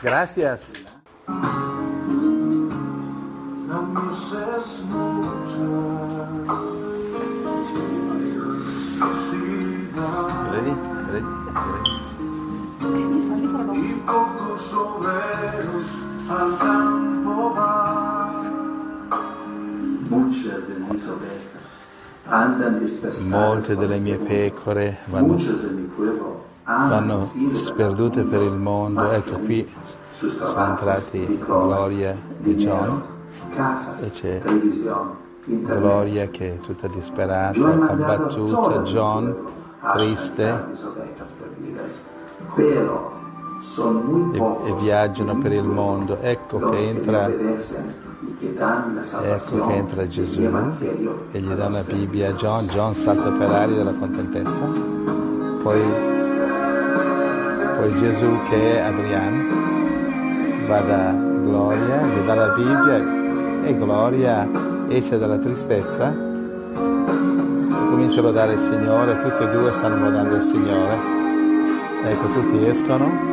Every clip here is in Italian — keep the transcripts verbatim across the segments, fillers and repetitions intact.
Gracias. Ready? Ready? Ready? Molte delle mie pecore vanno, vanno sperdute per il mondo. Ecco, qui sono entrati Gloria e John e c'è Gloria che è tutta disperata, abbattuta, John triste e, e viaggiano per il mondo. Ecco che entra Ecco che entra Gesù e gli dà una Bibbia a John. John salta per aria dalla contentezza. Poi, poi Gesù, che è Adrian, va da Gloria, gli dà la Bibbia e Gloria esce dalla tristezza, comincia a lodare il Signore, tutti e due stanno lodando il Signore. Ecco, tutti escono.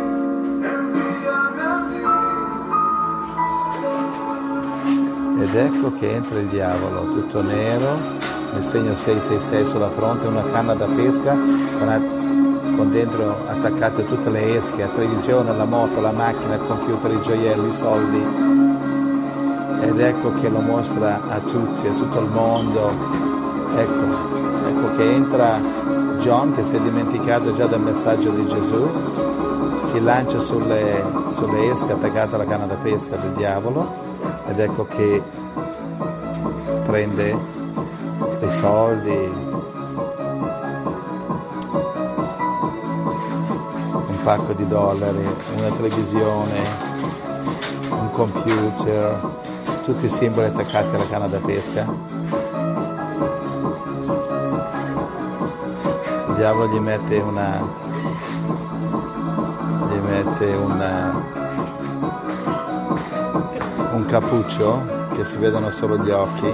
Ed ecco che entra il diavolo, tutto nero, nel segno sei sei sei sulla fronte, una canna da pesca con, con dentro attaccate tutte le esche, la televisione, la moto, la macchina, il computer, i gioielli, i soldi. Ed ecco che lo mostra a tutti, a tutto il mondo. Ecco, ecco che entra John, che si è dimenticato già del messaggio di Gesù, si lancia sulle, sulle esche attaccate alla canna da pesca del diavolo. Ed ecco che prende dei soldi, un pacco di dollari, una televisione, un computer, tutti i simboli attaccati alla canna da pesca. Il diavolo gli mette una gli mette una un cappuccio che si vedono solo gli occhi,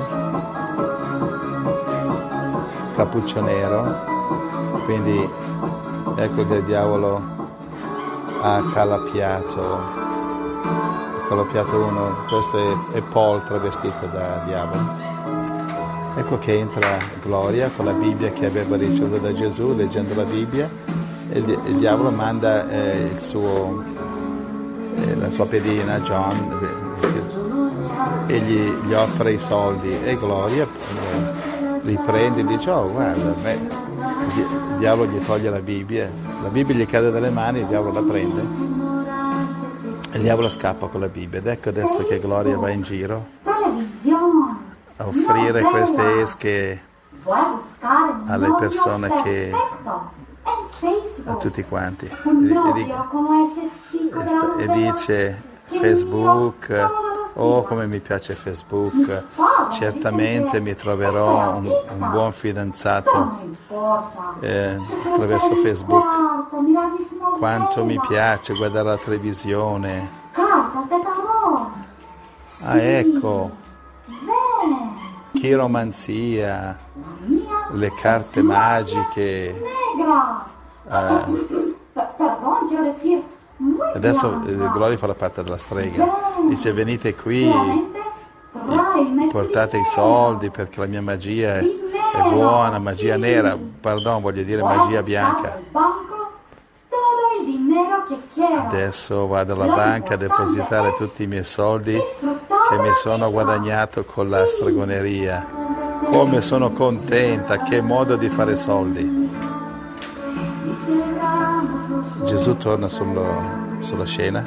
cappuccio nero, quindi ecco che il diavolo ha calappiato, ha calappiato uno, questo è, è Paul travestito da diavolo. Ecco che entra Gloria con la Bibbia che aveva ricevuto da Gesù, leggendo la Bibbia, e il, il diavolo manda eh, il suo, eh, la sua pedina a John, e gli, gli offre i soldi e Gloria riprende e dice: oh guarda, beh, il diavolo gli toglie la Bibbia, la Bibbia gli cade dalle mani, il diavolo la prende e il diavolo scappa con la Bibbia. Ed ecco adesso che Gloria va in giro a offrire queste esche alle persone, che a tutti quanti, e, e, e dice: Facebook, oh come mi piace Facebook, certamente mi troverò un, un buon fidanzato eh, attraverso Facebook, quanto mi piace guardare la televisione. Ah, ecco, chiromanzia, le carte magiche. Eh, adesso eh, Gloria fa la parte della strega, dice: venite qui, portate i soldi perché la mia magia è, è buona, magia nera, pardon, voglio dire magia bianca. Adesso vado alla banca a depositare tutti i miei soldi che mi sono guadagnato con la stregoneria. Come sono contenta, che modo di fare soldi. Gesù torna sullo, sulla scena,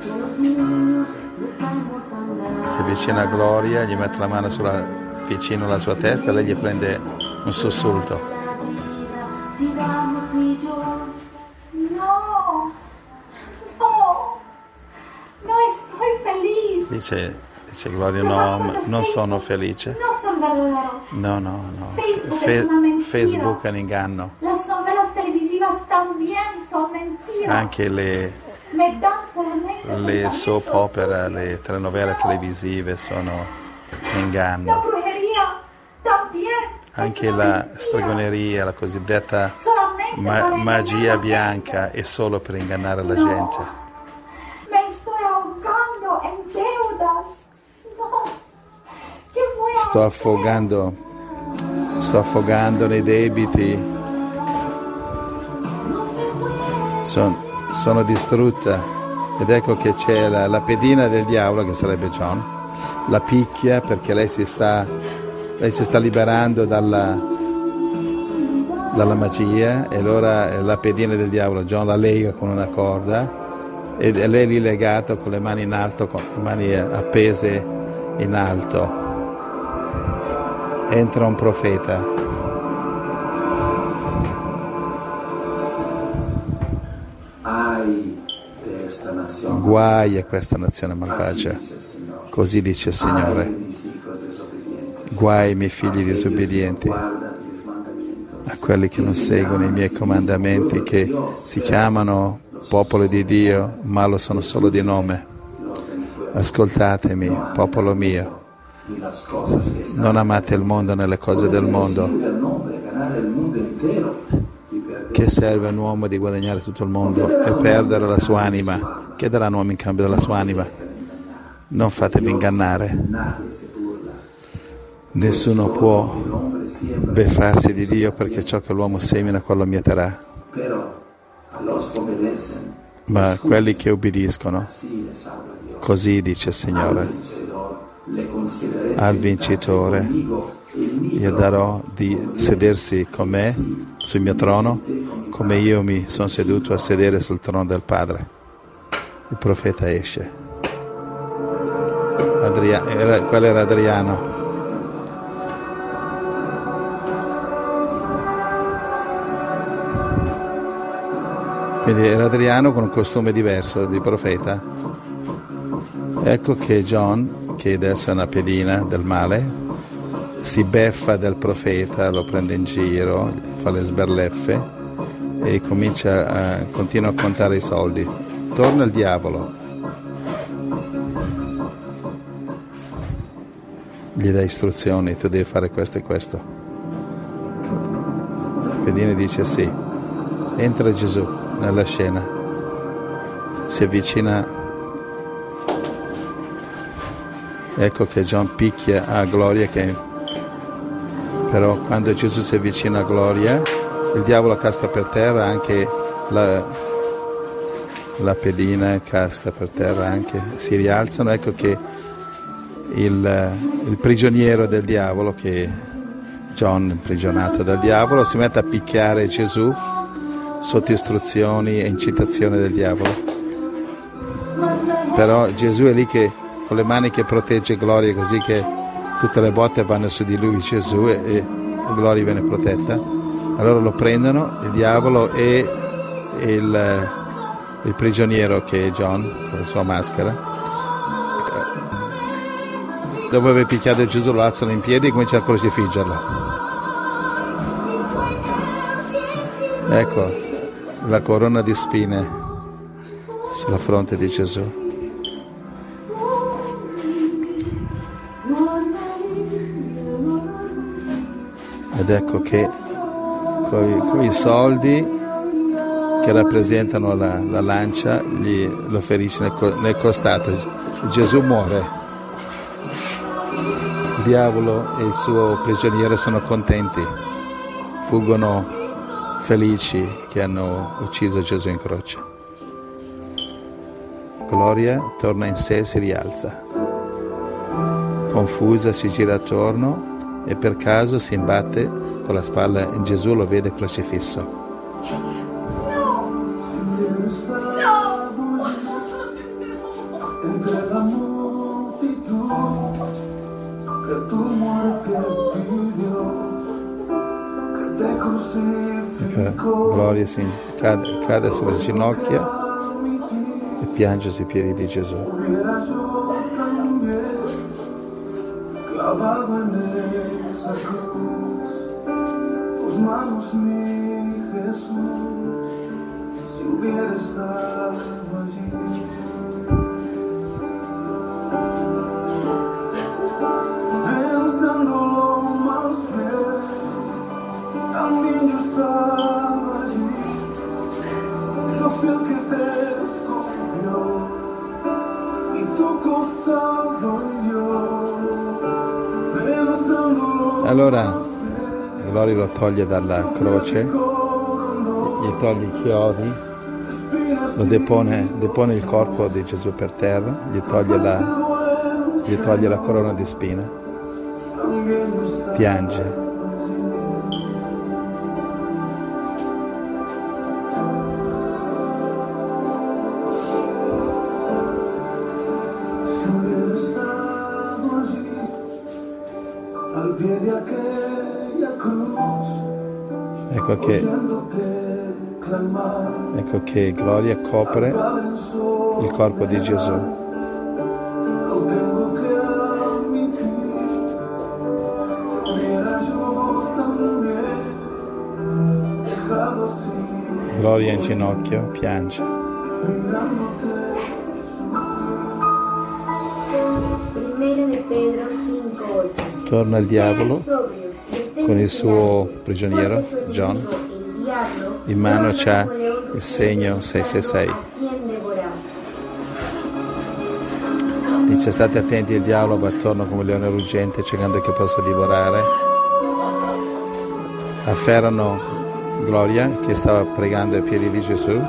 si avvicina a Gloria, gli mette la mano sulla, vicino alla sua testa e lei gli prende un sussulto. No, no, no estoy feliz. Dice, dice Gloria: no, non sono felice. No son verdaderos. No, no, no. Facebook Fe- es una mentira. Facebook è un inganno. Las novelas televisivas también son mentiras. Anche le, Me dan solamente le soap opera, le telenovele televisive sono un inganno. La brujería también. Anche la stregoneria, la cosiddetta Solamente ma- para magia engañar a la bianca, gente. è solo per ingannare la No. gente. Me sto affogando, sto affogando nei debiti, Son, sono distrutta, ed ecco che c'è la, la pedina del diavolo, che sarebbe John, la picchia perché lei si sta, lei si sta liberando dalla, dalla magia, e allora la pedina del diavolo, John la lega con una corda, e lei è lì legato con le mani in alto, con le mani appese in alto. Entra un profeta. Guai a questa nazione malvagia. Così dice il Signore. Guai ai miei figli disobbedienti, a quelli che non seguono i miei comandamenti, che si chiamano popolo di Dio, ma lo sono solo di nome. Ascoltatemi, popolo mio. Non amate il mondo nelle cose del mondo. Che serve a un uomo di guadagnare tutto il mondo e perdere la sua anima? Che darà un uomo in cambio della sua anima? Non fatevi ingannare. Nessuno può beffarsi di Dio, perché ciò che l'uomo semina quello mieterà. Ma quelli che obbediscono, così dice il Signore, al vincitore io darò di sedersi con me sul mio trono, come io mi sono seduto a sedere sul trono del Padre. Il profeta esce. Adria- era, quello era Adriano. Quindi era Adriano con un costume diverso di profeta. Ecco che John, che adesso è una pedina del male, si beffa del profeta, lo prende in giro, fa le sberleffe e comincia a, continua a contare i soldi. Torna il diavolo, gli dà istruzioni: tu devi fare questo e questo. La pedina dice sì. Entra Gesù nella scena, si avvicina, ecco che John picchia a Gloria, che però quando Gesù si avvicina a Gloria, il diavolo casca per terra, anche la, la pedina casca per terra, anche si rialzano. Ecco che il, il prigioniero del diavolo, che John, imprigionato dal diavolo, si mette a picchiare Gesù sotto istruzioni e incitazione del diavolo. Però Gesù è lì che con le mani che protegge Gloria, così che tutte le botte vanno su di lui, Gesù, e, e Gloria viene protetta. Allora lo prendono, il diavolo e il, il prigioniero, che è John, con la sua maschera. Dopo aver picchiato Gesù lo alzano in piedi e cominciano a crocifiggerlo. Ecco la corona di spine sulla fronte di Gesù. Ed ecco che con i soldi che rappresentano la, la lancia gli, lo ferisce nel, nel costato. Gesù muore. Il diavolo e il suo prigioniero sono contenti, fuggono felici che hanno ucciso Gesù in croce. Gloria torna in sé e si rialza. Confusa si gira attorno e per caso si imbatte con la spalla in Gesù, lo vede crocifisso. No! Ecco, Gloria si cade, cade sulle ginocchia e piange sui piedi di Gesù. Clavado en esa cruz, tus manos mi Jesús, si hubiera estado allí. Pensando lo más fiel, también yo estaba allí, lo fiel que te escogió, y tu costado yo. Pensando Allora Gloria lo toglie dalla croce, gli toglie i chiodi, lo depone, depone il corpo di Gesù per terra, gli toglie la, gli toglie la corona di spine, piange. Ecco che, ecco che Gloria copre il corpo di Gesù. Gloria in ginocchio, piange. Torna il diavolo con il suo prigioniero, John. In mano c'ha il segno sei sei sei. Dice: state attenti, il diavolo va attorno come un leone ruggente cercando che possa divorare. Afferrano Gloria che stava pregando ai piedi di Gesù.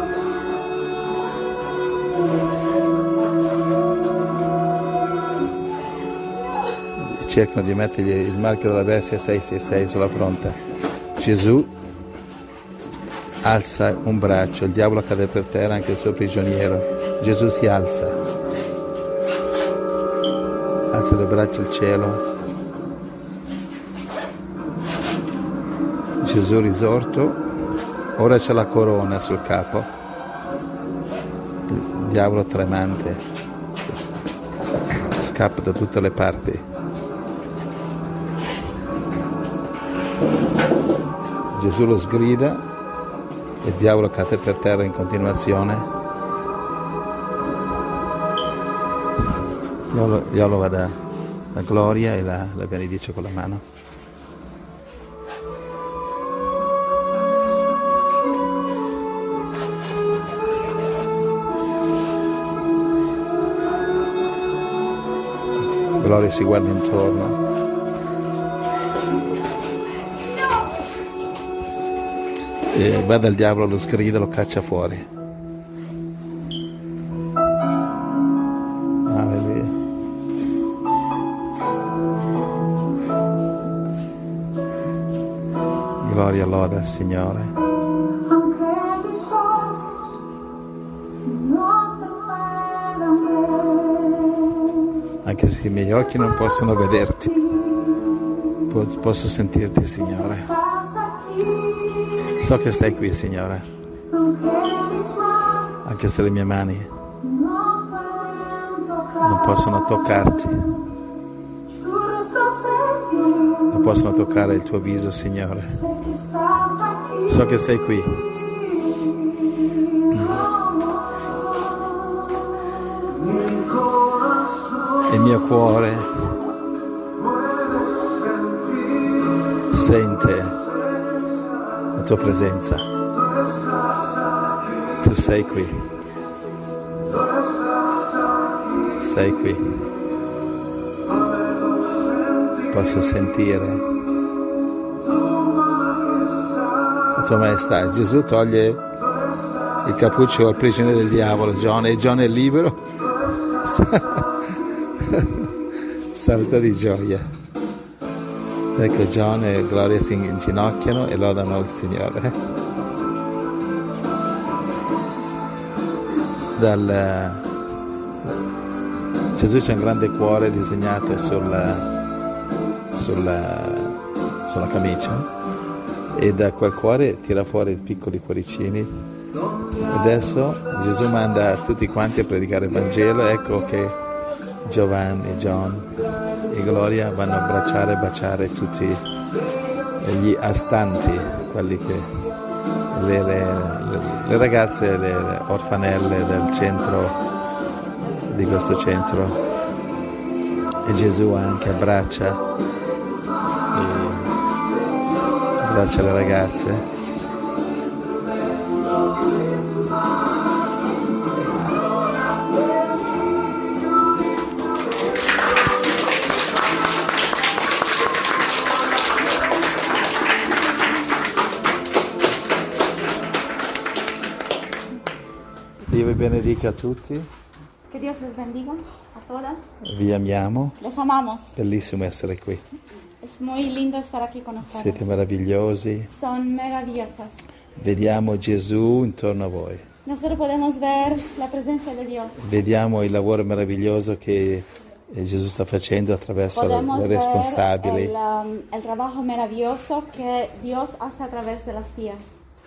Cercano di mettergli il marchio della bestia sei sei sei sulla fronte. Gesù alza un braccio, il diavolo cade per terra, anche il suo prigioniero. Gesù si alza, alza le braccia al cielo. Gesù risorto, ora c'è la corona sul capo. Il diavolo tremante scappa da tutte le parti. Gesù lo sgrida, il diavolo cade per terra in continuazione. Il diavolo va da, da Gloria e la, la benedice con la mano. Gloria si guarda intorno. E va dal diavolo, lo sgrida, lo caccia fuori. Alleluia. Gloria, loda al Signore. Anche se i miei occhi non possono vederti, posso sentirti, Signore. So che stai qui, Signore, anche se le mie mani non possono toccarti, non possono toccare il tuo viso, Signore. So che sei qui. Il mio cuore sente la tua presenza. Tu sei qui. Sei qui. Posso sentire la tua maestà. Gesù toglie il cappuccio al prigioniero del diavolo, John, e John è libero. Salta di gioia. Ecco, John e Gloria si inginocchiano e lodano il Signore. Dal, Gesù c'è un grande cuore disegnato sulla, sulla, sulla camicia, e da quel cuore tira fuori piccoli cuoricini. Adesso Gesù manda tutti quanti a predicare il Vangelo. Ecco che Giovanni, John e Gloria vanno a abbracciare e baciare tutti gli astanti, quelli che le, le, le ragazze, le orfanelle del centro, di questo centro. E Gesù anche abbraccia e abbraccia le ragazze. benedica tutti, Que Dios les bendiga a todas. vi amiamo, Les amamos. bellissimo essere qui, Es muy lindo estar aquí con ustedes. siete meravigliosi, Son maravillosas. vediamo Gesù intorno a voi, Nosotros podemos ver la presencia de Dios. vediamo il lavoro meraviglioso che eh, Gesù sta facendo attraverso le, Podemos le ver responsabili. el, um, el trabajo maravilloso que Dios hace a través de las tías.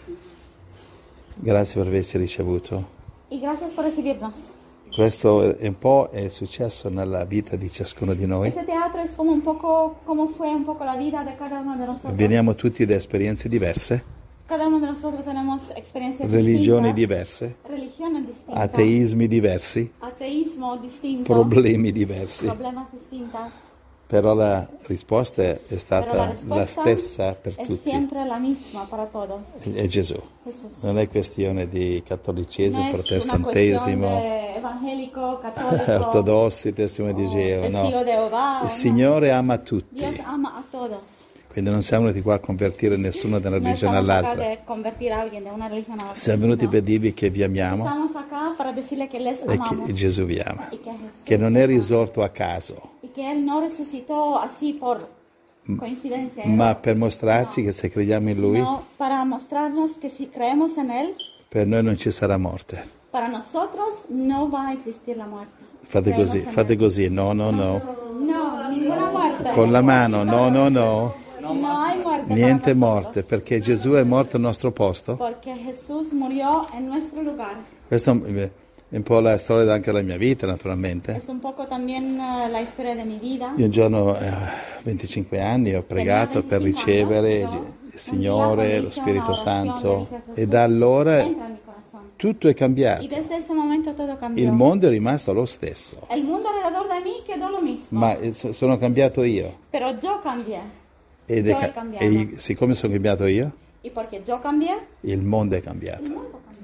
Grazie per averci ricevuto. Y gracias por recibirnos. Questo è un po' è successo nella vita di ciascuno di noi. Este teatro es como un poco, como fue un poco la vida de cada uno de nosotros. Veniamo tutti da esperienze diverse, Cada uno de nosotros tenemos experiencias religioni distintas, diverse, religiones distintas, ateismi diversi, ateísmo distinto, problemi diversi. problemas distintas. Però la risposta è Pero la stata la respuesta stessa per es tutti, siempre la misma para todos. è Gesù. Jesús. Non è questione di cattolicesimo, No es una cuestión protestantesimo, de evangélico, católico, ortodossi, testimoni di Geo, no. testigo de Jehová. Il no. Signore ama tutti, Dios ama a todos. quindi non siamo venuti qua a convertire nessuno da una No religione estamos acá all'altra. de convertir a alguien de una religión a otra. Siamo venuti no. per dirvi che vi amiamo Estamos acá para decirle que les e amamos. che Gesù vi ama, Y que Jesús che non è les ama. risorto a caso, Y que Él no resucitó así por coincidencia. ma ¿no? per mostrarci che se crediamo in Lui, No, para mostrarnos que si creemos en Él, per noi non ci sarà morte. para nosotros no va a existir la muerte. Fate Creemos così, en fate Él. così, no, no, no. No, ninguna muerte. Con la mano, no, no, no. No hay muerte. Niente para morte, nosotros, perché Gesù è morto al nostro posto. Porque Jesús murió en nuestro lugar. Questa è un po' la storia anche della mia vita, naturalmente. Es un poco también uh, la historia de mi vida. Io un giorno, eh, venticinque anni, ho pregato per ricevere il Signore, lo Spirito Santo, e da allora Entra en mi corazón. tutto è Y cambiato. desde ese momento todo cambió. Il mondo è rimasto lo stesso, El mundo alrededor de mí quedó lo mismo. ma eh, so- sono cambiato io. Pero yo cambié. Ed Io è ho ca- cambiato. e siccome sono cambiato io, Y porque yo cambié, il mondo è cambiato. el mundo cambió.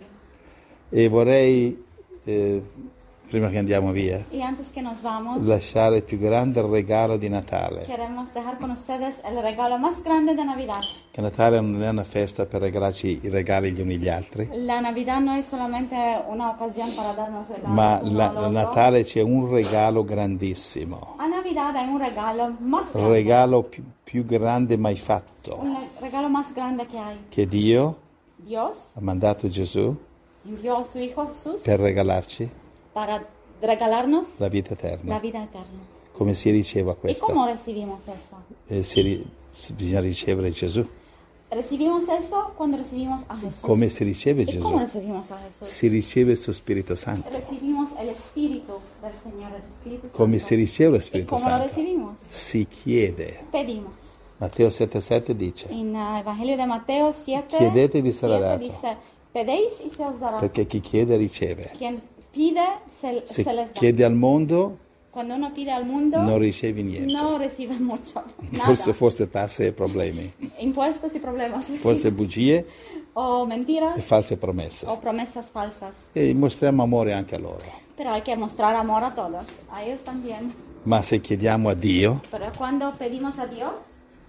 E vorrei, eh, prima che andiamo via, Y antes que nos vamos, lasciare il più grande regalo di Natale. queremos dejar con ustedes el regalo más grande de Navidad. Che Natale non è una festa per regalarci i regali gli uni agli altri, La Navidad no es solamente una ocasión para darnos regalos. ma uno la- al a otro. Natale c'è un regalo grandissimo, A Navidad hay un regalo más il grande. regalo più, più grande mai fatto, Un regalo más grande que hay. che Dio Dios ha mandato Gesù envió a su Hijo Jesús per regalarci para regalarnos la vita la eterna. vida eterna. Come si riceve ¿Y questa? cómo recibimos eso? Eh, si ri- si- bisogna ricevere Gesù. Recibimos eso cuando recibimos a Jesús. Come si riceve ¿Y cómo Gesù? recibimos a Jesús? Si riceve il suo Spirito Santo. Recibimos el Espíritu del Señor, el Espíritu Santo. Come si riceve lo ¿Y Spirito cómo lo Santo? recibimos? Si chiede. Pedimos. Matteo sette sette dice, En uh, Evangelio de Mateo siete, Chiedete y vi sarà siete dato. dice, pedéis y se os dará. perché chi chiede riceve. Quien pide, se, Se se les da. chiedi al mondo Cuando uno pide al mundo, non ricevi niente. no recibe mucho. Nada. Forse, forse tasse e problemi, Impuestos y problemas. forse bugie O mentiras e false promesse. o promesas falsas. E mostriamo amore anche a loro. Pero hay que mostrar amor a todos, a ellos también. Ma se chiediamo a Dio, Pero cuando pedimos a Dios,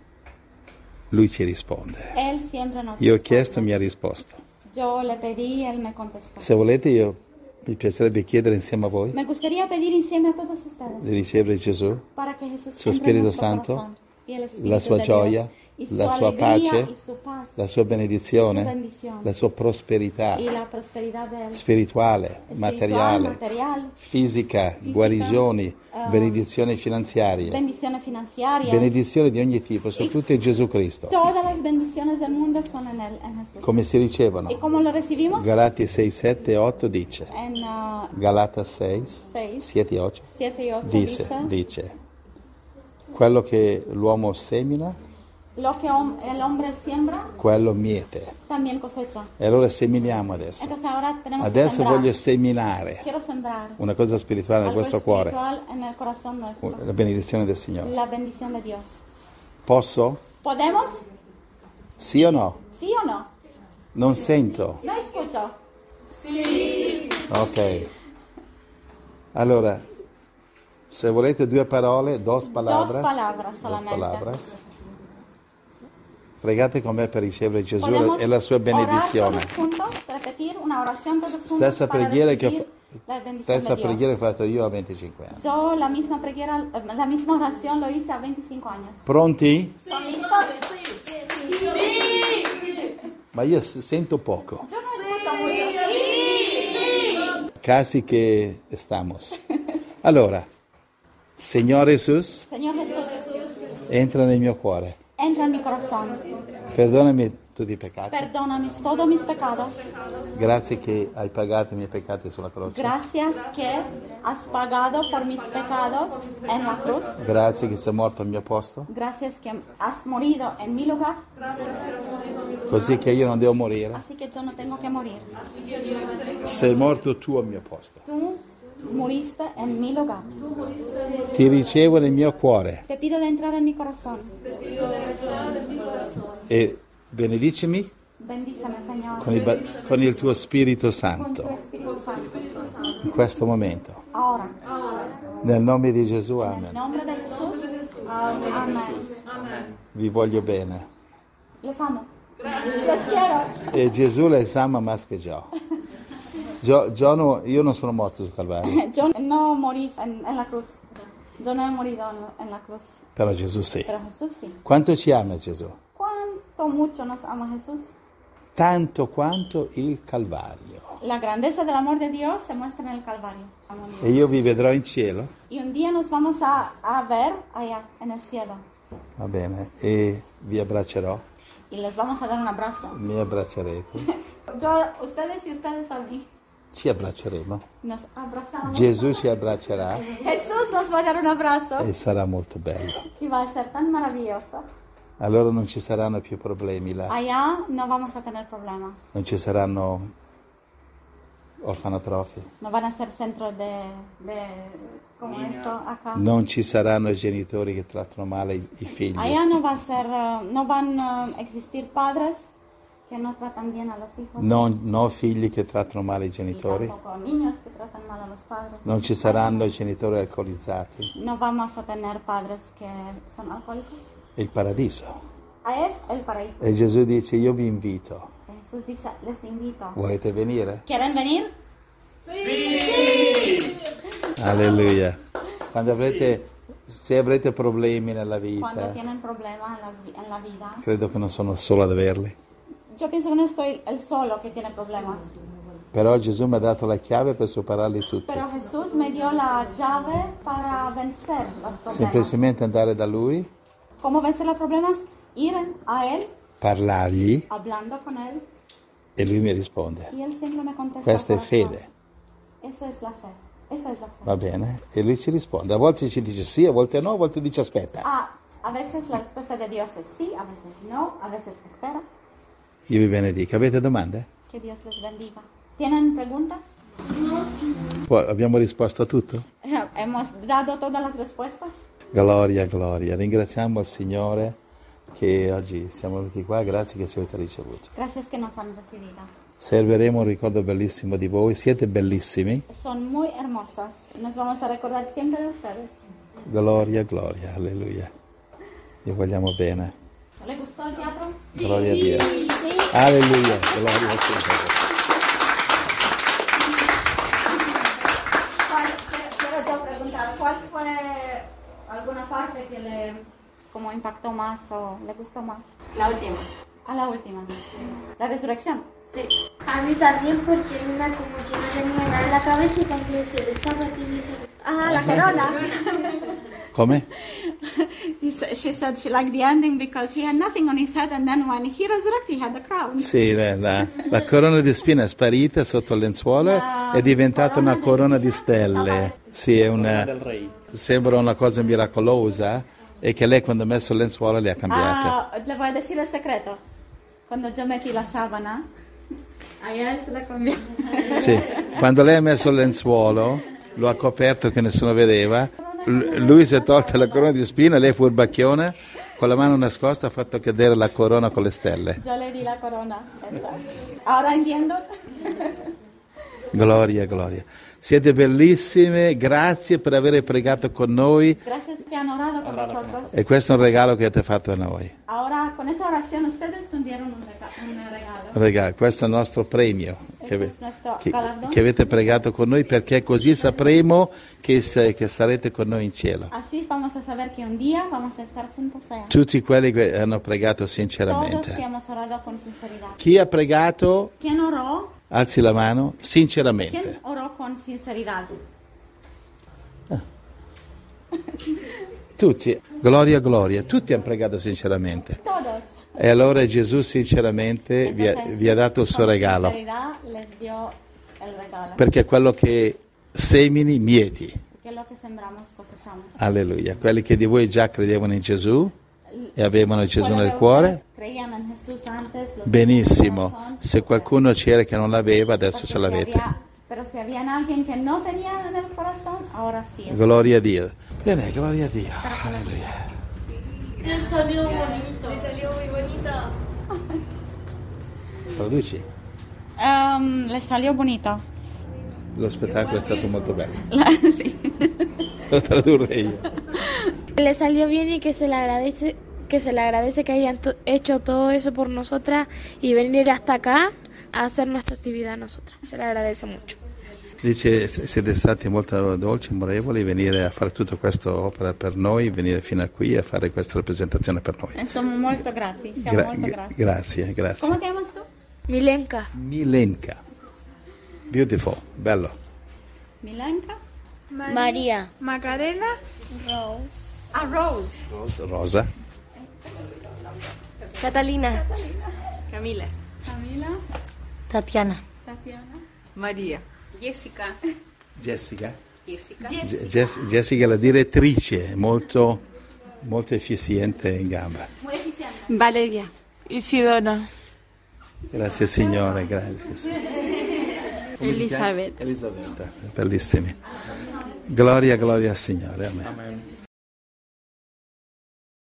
Lui ci risponde. Él siempre nos Io ho responde. chiesto, mi ha risposto. Yo le pedí y Él me contestó. Se volete, io mi piacerebbe chiedere insieme a voi Me gustaría pedir insieme a todos di ustedes ricevere Gesù, para que Jesús Suo entre en Spirito nuestro Santo, corazón y el Espíritu la sua de gioia, Dios, y su la sua alegría pace, y su paz la sua benedizione, Su bendizione. la sua prosperità y la prosperidad de Él. spirituale, Espiritual, materiale, material, fisica, Fisica, guarigioni, eh, benedizioni finanziarie, bendiciones financieras. benedizioni di ogni tipo, sono tutte in Gesù Cristo. Todas las bendiciones del mundo son en Él, en Jesús. Come si ricevono? ¿Y cómo lo recibimos? Galati sei, sette e otto dice, En uh, Galata sei, seis, sette e otto, siete y ocho dice, dice, dice, quello che l'uomo semina, lo que hom- el hombre siembra, quello miete. también cosecha. E allora seminiamo adesso. Entonces ahora tenemos que Adesso sembrar. voglio seminare Quiero sembrar una cosa spirituale nel algo vostro cuore, espiritual en el corazón nuestro. la benedizione del Signore. La bendición de Dios. Posso? ¿Podemos? Sì o no? ¿Sí o no? Non sento. No escucho. Ok. Allora, se volete due parole, dos palabras. Dos palabras Dos solamente. palabras. Pregate con me per ricevere Gesù Podemos e la sua orar benedizione. todos juntos, repetir una oración todos juntos Stessa para preghiera che ho recibir fa- la bendición stessa de Dios. preghiera che ho fatto io a venticinque anni. Yo la misma preghiera, la misma oración lo hice a veinticinco años. Pronti? ¿Están listos? Ma io s- sento poco. Yo no escucho mucho. Sí. Casi che estamos. Allora, Signore Jesús, Señor Jesús, entra nel mio cuore. entra en mi corazón. Perdonami tutti i peccati. Perdóname todos mis pecados. Grazie che hai pagato i miei peccati sulla croce. Gracias que has pagado por mis pecados en la cruz. Grazie che sei morto al mio posto, Gracias que has morido en mi lugar. così che io non devo morire. Así que yo no tengo que morir. Sei morto tu al mio posto. Tú moriste en mi lugar. Ti ricevo nel mio cuore Te pido de entrar en mi corazón. e benedicimi Bendíceme, Señor, con il, ba- con il tuo Spirito con tu Santo Espíritu Santo. in questo momento. Ahora, Nel nome di Gesù, en el amen. nombre de Jesús. Amén. Vi voglio bene. Les amo. Les quiero. E Gesù le ama más che Gio. Gio, Gio no- io non sono morto sul Calvario, Yo no morí en, en la cruz. Yo no he morido en, en la cruz. però Gesù sì. Pero Jesús sí. Quanto ci ama Gesù? ¿Cuánto mucho nos ama Jesús? Tanto quanto il Calvario. La grandeza del amor de Dios se muestra en el Calvario. E io vi vedrò in cielo, Y un día nos vamos a, a ver allá en el cielo. va bene, e vi abbraccerò, Y les vamos a dar un abrazo. mi abbraccerete, Yo, ustedes y ustedes a mí. ci abbracceremo. Nos abrazamos. Gesù ci abbraccerà Jesús nos va a dar un abrazo. e sarà molto bello. Y va a ser tan maravilloso. Allora non ci saranno più problemi là, Allá no vamos a tener problemas. non ci saranno orfanotrofi, No van a ser centros de, de como esto acá. non ci saranno genitori che trattano male i, i figli, Allá no va a ser, eh, no van a existir padres que no tratan bien a los hijos. non, no figli che trattano male i Y genitori, tampoco niños que tratan mal a los padres. non ci saranno genitori alcolizzati, No vamos a tener padres que son alcohólicos. è il paradiso. Es el paraíso. E Gesù dice io vi invito, Jesús dice, les invito. volete venire? ¿Quieren venir? Alleluia. Quando avrete, se avrete problemi nella Cuando vita, tienen problemas en, las vi- en la vida. credo che non sono solo ad averli. Yo pienso que no estoy el solo que tiene problemas. Però Gesù mi ha dato la chiave per superarli tutti. Pero Jesús me dio la llave para vencer los problemas. Semplicemente andare da Lui, ¿Cómo vencer los problemas? Ir a Él, parlargli hablando con Él, e Lui mi risponde. y Él siempre me contesta. Questa è al corazón. fede, Eso es la fe. Esa es la fe. va bene? E Lui ci risponde. A volte ci dice sì, a volte no, a volte dice aspetta. Ah, a veces la respuesta de Dios es sí, a veces no, a veces espera. Io vi benedico. Avete domande? Que Dios les bendiga. ¿Tienen preguntas? Poi abbiamo risposto a tutto? Hemos dado todas las respuestas. Gloria, gloria. Ringraziamo il Signore che oggi siamo venuti qua, grazie che ci avete ricevuto. Gracias que nos han recibido. Serviremo un ricordo bellissimo di voi, siete bellissimi. Son muy hermosas. Nos vamos a recordar siempre de ustedes. Gloria, gloria, alleluia. Vi vogliamo bene. ¿Le gustó el teatro? Gloria a Dio. Sí. Alleluia, gloria al Signore. ¿Cuál- quiero, quiero yo preguntar, ¿cuál fue alguna parte que le como impactó más o le gustó más? La última. A la última. La resurrección. Sí. A mí también porque una como que no tenía nada en la cabeza y cuando se destapa tiene ese... Ah, la corona. Come? He sa- she said she liked the ending because he had nothing on his head, and then when he resurrected, he had the crown. Sì, la, la- la corona di spina è sparita sotto il lenzuolo, La è diventata una corona di corona stelle. Sì, è una, del re. sembra una cosa miracolosa e che lei quando ha messo il lenzuolo le ha cambiate. Ah, le voy a decir el secreto. Cuando yo metí la sábana, a él se la cambió. Sì, quando lei ha messo il lenzuolo, lo ha coperto che nessuno vedeva, l- lui si è tolta la corona di spina, lei furbacchiona, con la mano nascosta ha fatto cadere la corona con le stelle. Yo le di la corona. Esa. Ahora entiendo. Gloria, gloria. Siete bellissime, grazie per aver pregato con noi Gracias que han orado con nosotros. e questo è un regalo che avete fatto a noi. Ahora, con esa oración, ustedes nos dieron un, rega- un regalo. Regalo, questo è il nostro premio che, Ese es nuestro che- galardón. che avete pregato con noi perché così sapremo che, se- che sarete con noi in cielo. Así vamos a saber que un día vamos a estar juntos allá. Tutti quelli che hanno pregato Todos que sinceramente. hemos orado con sinceridad. Chi ha pregato, ¿Quién oró? alzi la mano, ¿Quién sinceramente. oró con sinceridad? Tutti, gloria, gloria, tutti hanno pregato sinceramente. Todos. E allora Gesù sinceramente vi ha, Entonces, vi ha dato il suo con regalo, sinceridad les dio el regalo. perché quello che semini mieti. Porque lo que sembramos cosechamos. Alleluia. Quelli che di voi già credevano in Gesù e avevano Gesù Quello nel que cuore, ustedes creían en Jesús antes, lo benissimo. tenían en el corazón, Se qualcuno c'era che non l'aveva, adesso porque ce si l'avete. había- pero si había alguien que no tenía en el corazón, ahora sí. es. Gloria a Dio. Bene, gloria a Dio. Alleluia. Le salió bonito. Le salió muy bonito. Traduci. Um, le salió bonito. Lo spettacolo è stato molto bello. Sí. Lo tradurrei io. Le salió bien y que se le agradece que se le agradece que hayan to- hecho todo eso por nosotras y venir hasta acá a hacer nuestra actividad nosotras. Se le agradece mucho. Dice, s- siete stati molto dolci, amorevoli, venire a fare tutta questa opera per noi, venire fino a qui a fare questa rappresentazione per noi. Somos molto grati. Siamo Gra- molto gra- grati. grazie, grazie. ¿Cómo te llamas tú? Milenka. Milenka. Beautiful, bello. Milenka. María. Macarena. Ah, Rose. Rosa. Rosa. Catalina. Camila. Camila. Tatiana. Tatiana. María. Jessica. Jessica. Jessica. Ge- Jess- Jessica è la direttrice, molto, molto efficiente in gamba. Muy eficiente. Valeria. Isidora. Grazie Signore, grazie. Elizabeth. Elisabetta, bellissimi. Gloria, gloria al Signore, amen.